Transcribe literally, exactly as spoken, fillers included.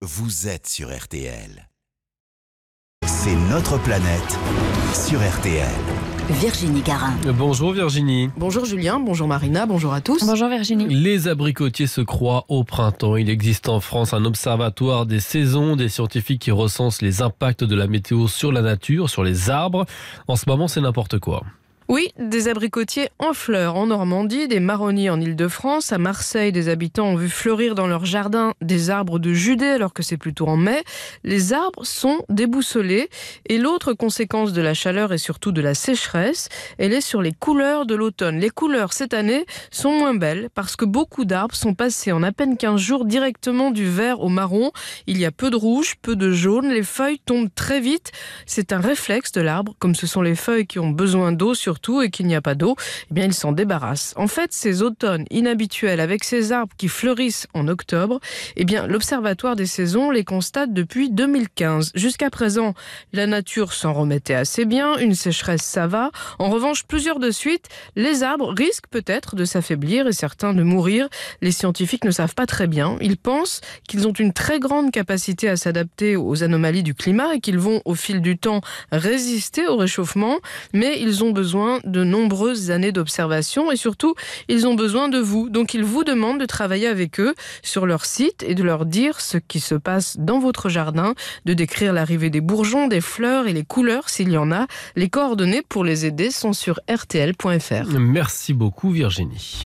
vous êtes sur R T L. C'est notre planète sur R T L. Virginie Garin. Bonjour Virginie. Bonjour Julien, bonjour Marina, bonjour à tous. Bonjour Virginie. Les abricotiers se croient au printemps. Il existe en France un observatoire des saisons, des scientifiques qui recensent les impacts de la météo sur la nature, sur les arbres. En ce moment, c'est n'importe quoi. Oui, des abricotiers en fleurs en Normandie, des marronniers en Île-de-France. À Marseille, des habitants ont vu fleurir dans leur jardin des arbres de Judée alors que c'est plutôt en mai. Les arbres sont déboussolés. Et l'autre conséquence de la chaleur et surtout de la sécheresse, elle est sur les couleurs de l'automne. Les couleurs cette année sont moins belles parce que beaucoup d'arbres sont passés en à peine quinze jours directement du vert au marron. Il y a peu de rouge, peu de jaune. Les feuilles tombent très vite. C'est un réflexe de l'arbre, comme ce sont les feuilles qui ont besoin d'eau sur tout et qu'il n'y a pas d'eau, eh bien il s'en débarrasse. En fait, ces automnes inhabituels avec ces arbres qui fleurissent en octobre, eh bien l'Observatoire des saisons les constate depuis deux mille quinze. Jusqu'à présent, la nature s'en remettait assez bien, une sécheresse ça va. En revanche, plusieurs de suite, les arbres risquent peut-être de s'affaiblir et certains de mourir. Les scientifiques ne savent pas très bien. Ils pensent qu'ils ont une très grande capacité à s'adapter aux anomalies du climat et qu'ils vont au fil du temps résister au réchauffement, mais ils ont besoin de nombreuses années d'observation et surtout, ils ont besoin de vous. Donc, ils vous demandent de travailler avec eux sur leur site et de leur dire ce qui se passe dans votre jardin, de décrire l'arrivée des bourgeons, des fleurs et les couleurs s'il y en a. Les coordonnées pour les aider sont sur r t l point f r. Merci beaucoup Virginie.